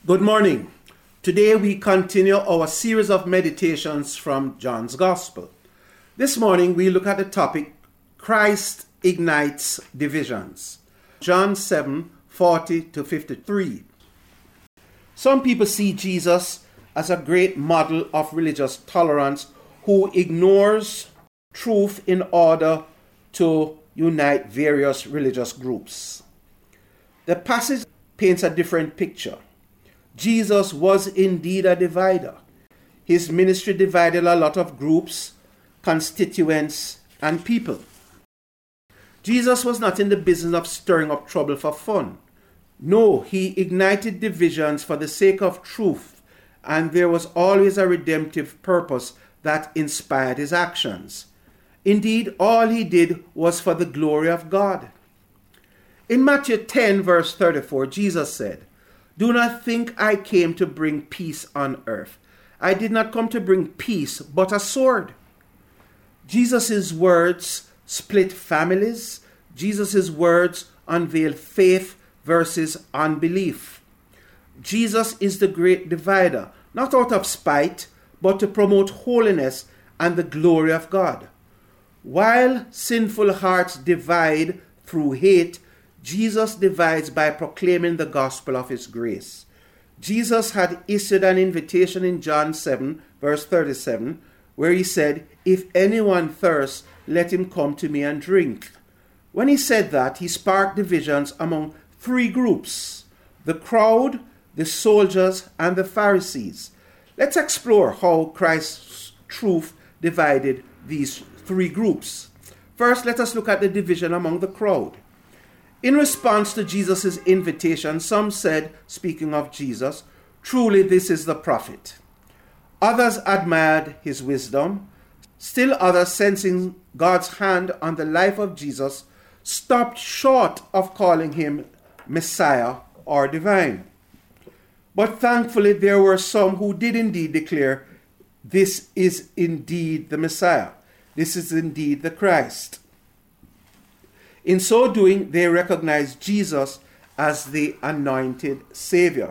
Good morning. Today we continue our series of meditations from John's Gospel. This morning we look at the topic, Christ ignites divisions. John 7:40-53. Some people see Jesus as a great model of religious tolerance who ignores truth in order to unite various religious groups. The passage paints a different picture. Jesus was indeed a divider. His ministry divided a lot of groups, constituents, and people. Jesus was not in the business of stirring up trouble for fun. No, he ignited divisions for the sake of truth, and there was always a redemptive purpose that inspired his actions. Indeed, all he did was for the glory of God. In Matthew 10, verse 34, Jesus said, "Do not think I came to bring peace on earth. I did not come to bring peace, but a sword." Jesus' words split families. Jesus' words unveil faith versus unbelief. Jesus is the great divider, not out of spite, but to promote holiness and the glory of God. While sinful hearts divide through hate, Jesus divides by proclaiming the gospel of his grace. Jesus had issued an invitation in John 7, verse 37, where he said, "If anyone thirsts, let him come to me and drink." When he said that, he sparked divisions among three groups: the crowd, the soldiers, and the Pharisees. Let's explore how Christ's truth divided these three groups. First, let us look at the division among the crowd. In response to Jesus' invitation, some said, speaking of Jesus, "Truly this is the prophet." Others admired his wisdom. Still others, sensing God's hand on the life of Jesus, stopped short of calling him Messiah or divine. But thankfully, there were some who did indeed declare, "This is indeed the Messiah. This is indeed the Christ." In so doing, they recognized Jesus as the anointed Savior.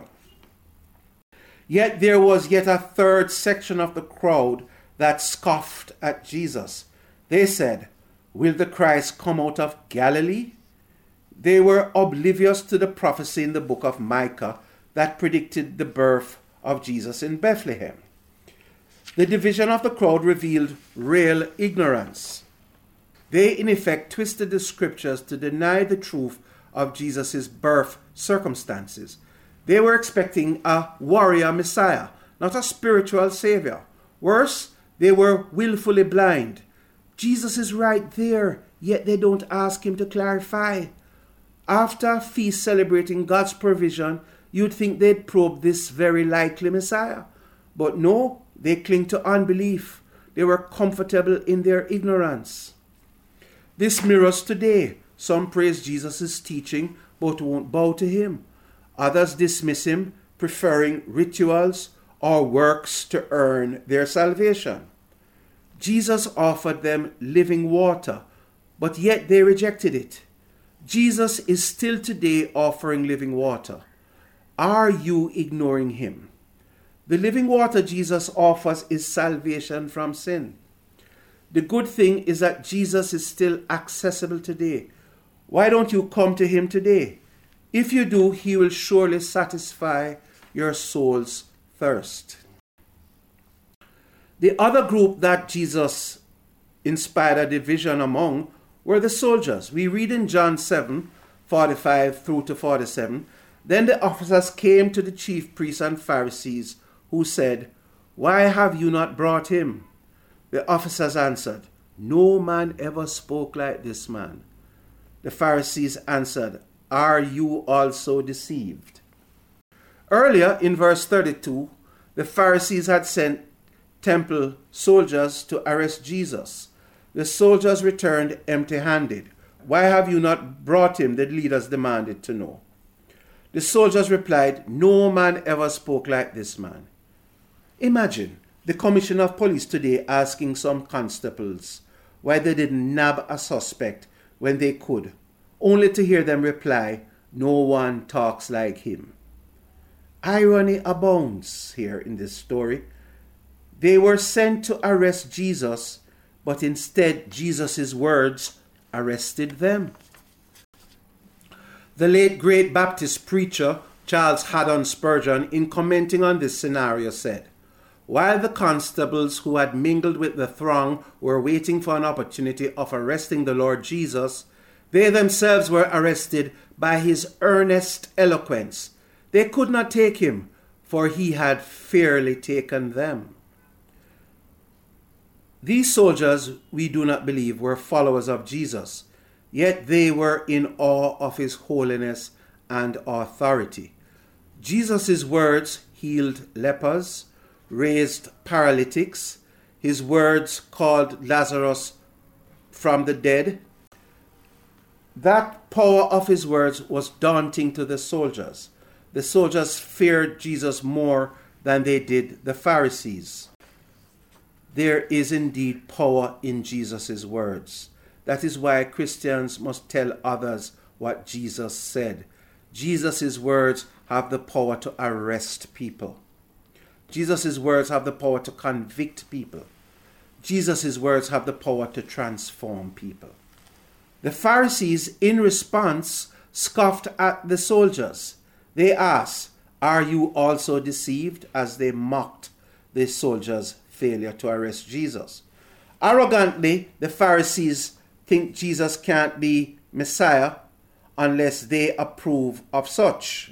Yet there was yet a third section of the crowd that scoffed at Jesus. They said, "Will the Christ come out of Galilee?" They were oblivious to the prophecy in the book of Micah that predicted the birth of Jesus in Bethlehem. The division of the crowd revealed real ignorance. They, in effect, twisted the scriptures to deny the truth of Jesus' birth circumstances. They were expecting a warrior Messiah, not a spiritual Savior. Worse, they were willfully blind. Jesus is right there, yet they don't ask him to clarify. After a feast celebrating God's provision, you'd think they'd probe this very likely Messiah. But no, they cling to unbelief. They were comfortable in their ignorance. This mirrors today. Some praise Jesus' teaching but won't bow to him. Others dismiss him, preferring rituals or works to earn their salvation. Jesus offered them living water, but yet they rejected it. Jesus is still today offering living water. Are you ignoring him? The living water Jesus offers is salvation from sin. The good thing is that Jesus is still accessible today. Why don't you come to him today? If you do, he will surely satisfy your soul's thirst. The other group that Jesus inspired a division among were the soldiers. We read in John 7:45-47, "Then the officers came to the chief priests and Pharisees, who said, 'Why have you not brought him?' The officers answered, 'No man ever spoke like this man.' The Pharisees answered, 'Are you also deceived?'" Earlier in verse 32, the Pharisees had sent temple soldiers to arrest Jesus. The soldiers returned empty-handed. "Why have you not brought him?" the leaders demanded to know. The soldiers replied, "No man ever spoke like this man." Imagine the commissioner of police today asking some constables why they didn't nab a suspect when they could, only to hear them reply, "No one talks like him." Irony abounds here in this story. They were sent to arrest Jesus, but instead Jesus' words arrested them. The late great Baptist preacher Charles Haddon Spurgeon, in commenting on this scenario, said, "While the constables who had mingled with the throng were waiting for an opportunity of arresting the Lord Jesus, they themselves were arrested by his earnest eloquence. They could not take him, for he had fairly taken them." These soldiers, we do not believe, were followers of Jesus, yet they were in awe of his holiness and authority. Jesus' words healed lepers, raised paralytics. His words called Lazarus from the dead. That power of his words was daunting to the soldiers. The soldiers feared Jesus more than they did the Pharisees. There is indeed power in Jesus' words. That is why Christians must tell others what Jesus said. Jesus' words have the power to arrest people. Jesus' words have the power to convict people. Jesus' words have the power to transform people. The Pharisees, in response, scoffed at the soldiers. They asked, "Are you also deceived?" as they mocked the soldiers' failure to arrest Jesus. Arrogantly, the Pharisees think Jesus can't be Messiah unless they approve of such.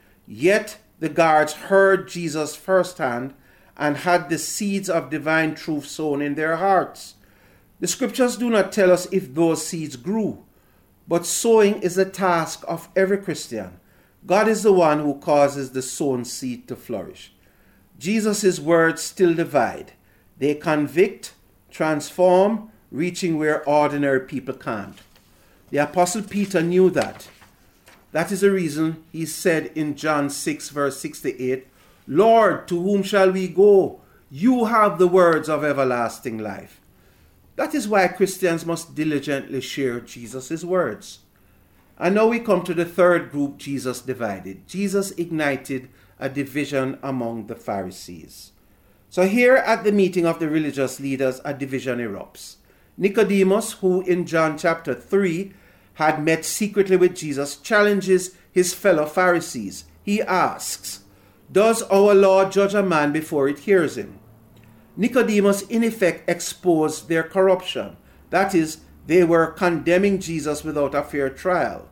Yet the guards heard Jesus firsthand and had the seeds of divine truth sown in their hearts. The scriptures do not tell us if those seeds grew, but sowing is the task of every Christian. God is the one who causes the sown seed to flourish. Jesus' words still divide. They convict, transform, reaching where ordinary people can't. The Apostle Peter knew that. That is the reason he said in John 6, verse 68, "Lord, to whom shall we go? You have the words of everlasting life." That is why Christians must diligently share Jesus' words. And now we come to the third group Jesus divided. Jesus ignited a division among the Pharisees. So here at the meeting of the religious leaders, a division erupts. Nicodemus, who in John chapter 3 had met secretly with Jesus, challenges his fellow Pharisees. He asks, "Does our law judge a man before it hears him?" Nicodemus in effect exposed their corruption. That is, they were condemning Jesus without a fair trial.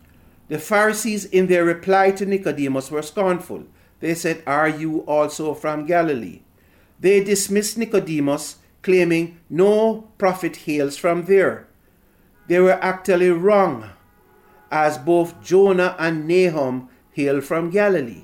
The Pharisees in their reply to Nicodemus were scornful. They said, "Are you also from Galilee?" They dismissed Nicodemus, claiming no prophet hails from there. They were actually wrong, as both Jonah and Nahum hail from Galilee.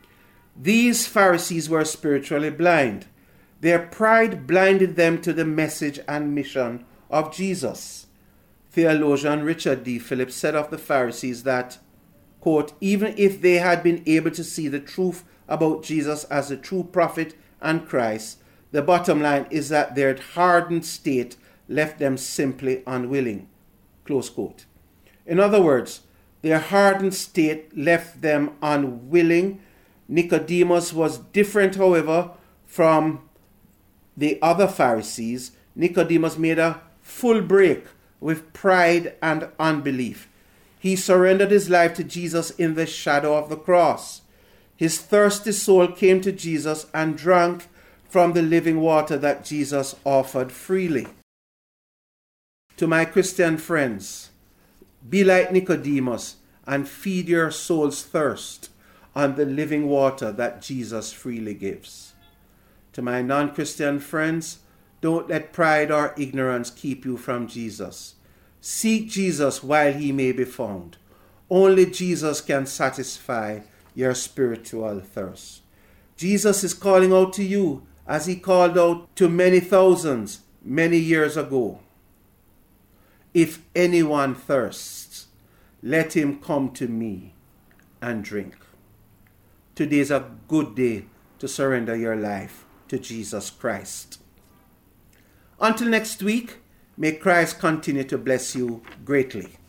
These Pharisees were spiritually blind. Their pride blinded them to the message and mission of Jesus. Theologian Richard D. Phillips said of the Pharisees that, quote, "Even if they had been able to see the truth about Jesus as the true prophet and Christ, the bottom line is that their hardened state left them simply unwilling." Close quote. In other words, their hardened state left them unwilling. Nicodemus was different, however, from the other Pharisees. Nicodemus made a full break with pride and unbelief. He surrendered his life to Jesus in the shadow of the cross. His thirsty soul came to Jesus and drank from the living water that Jesus offered freely. To my Christian friends, be like Nicodemus and feed your soul's thirst on the living water that Jesus freely gives. To my non-Christian friends, don't let pride or ignorance keep you from Jesus. Seek Jesus while he may be found. Only Jesus can satisfy your spiritual thirst. Jesus is calling out to you as he called out to many thousands many years ago. "If anyone thirsts, let him come to me and drink." Today is a good day to surrender your life to Jesus Christ. Until next week, may Christ continue to bless you greatly.